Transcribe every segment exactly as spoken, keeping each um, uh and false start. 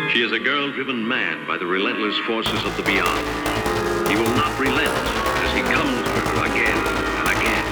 She is a girl driven mad by the relentless forces of the beyond. He will not relent as he comes to her again and again.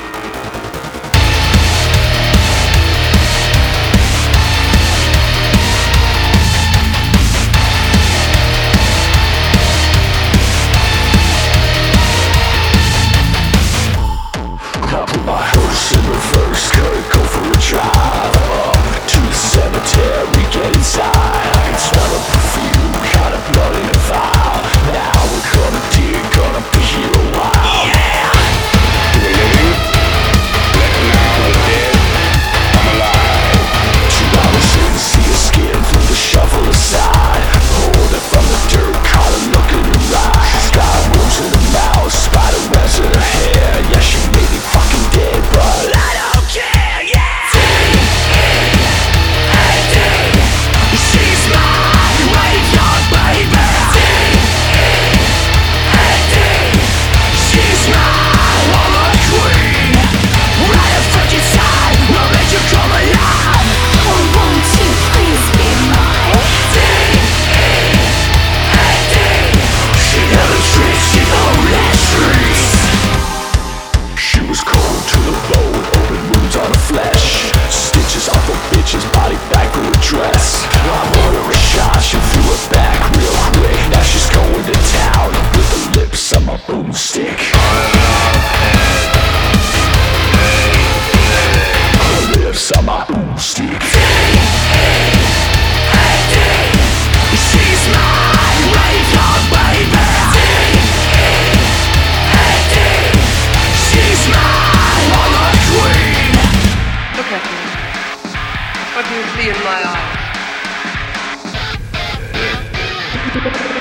I put my hearse in reverse, gotta go for a drive up to the cemetery, get inside. I can smell the perfume, got a blood in a vial. Now we're gonna dig, gonna be here a while. Yeah! We're living, let now we're dead, I'm alive. Two hours in, see her skin through the shovel aside. Pulled her from the dirt, caught her look in her eye. She's got wounds in her mouth, spider webs in her hair. Yeah, she may be fucking dead, but I don't care, yeah! D E A D, she's my graveyard baby. D E A D, she's my woman queen. Right up fucking side, we'll make you come alive. Oh, won't you please be mine? D E A D, she never treats, she only treats. She was cold to the bone, open wounds on her flesh. Stitches off her bitch's body back to her dress. I bought her a shot, she threw it back real quick. Now she's going to town with the lips on my boomstick. Her lips on my boomstick. D E A D, she's my graveyard baby. D E A D, she's my woman queen. Look at me. What do you see in my eyes?